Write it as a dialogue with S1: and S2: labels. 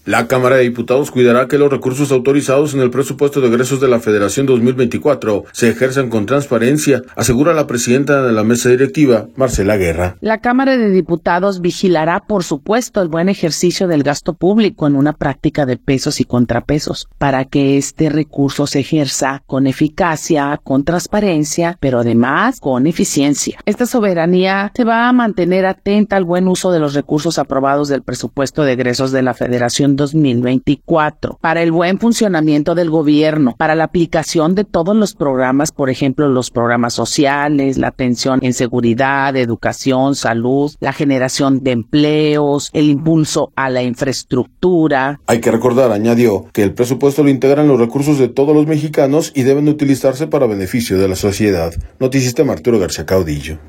S1: La Cámara de Diputados cuidará que los recursos autorizados en el presupuesto de egresos de la Federación 2024 se ejerzan con transparencia, asegura la presidenta de la mesa directiva, Marcela Guerra.
S2: La Cámara de Diputados vigilará, por supuesto, el buen ejercicio del gasto público en una práctica de pesos y contrapesos, para que este recurso se ejerza con eficacia, con transparencia, pero además con eficiencia. Esta soberanía se va a mantener atenta al buen uso de los recursos aprobados del presupuesto de egresos de la Federación 2024, para el buen funcionamiento del gobierno, para la aplicación de todos los programas, por ejemplo, los programas sociales, la atención en seguridad, educación, salud, la generación de empleos, el impulso a la infraestructura.
S1: Hay que recordar, añadió, que el presupuesto lo integran los recursos de todos los mexicanos y deben utilizarse para beneficio de la sociedad. Noticista Arturo García Caudillo.